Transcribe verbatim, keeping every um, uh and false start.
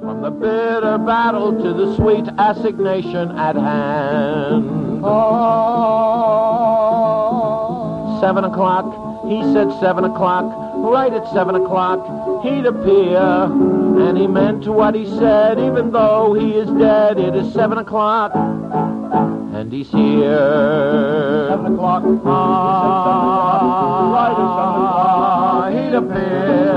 From the bitter battle to the sweet assignation at hand. Oh. Seven o'clock, he said seven o'clock, right at seven o'clock, he'd appear. And he meant what he said, even though he is dead. It is seven o'clock, and he's here. Seven o'clock, ah, right at seven o'clock, he'd appear.